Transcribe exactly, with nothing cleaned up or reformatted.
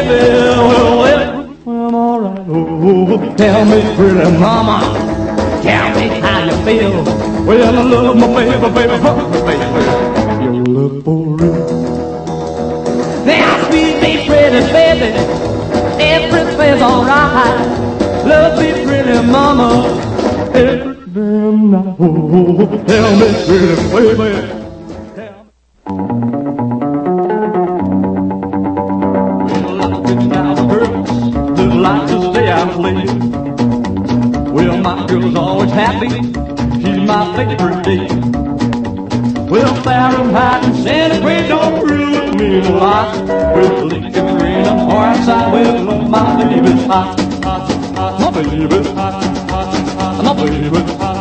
baby, well, well, I'm alright. Oh, tell me, pretty mama, tell me how you feel. Well, I love my baby, baby, oh, baby, you look for real. Now, sweet, be pretty, baby, everything's alright. Love me, pretty mama, every damn night. Oh, tell me, pretty baby. Like to stay out late. Well, my girl's always happy. She's my favorite date. Well, Fahrenheit and centigrade don't ruin me a lot. With Lincoln green and Hornside, well, my baby's hot, hot, hot. My baby's hot, hot, hot. My baby's hot.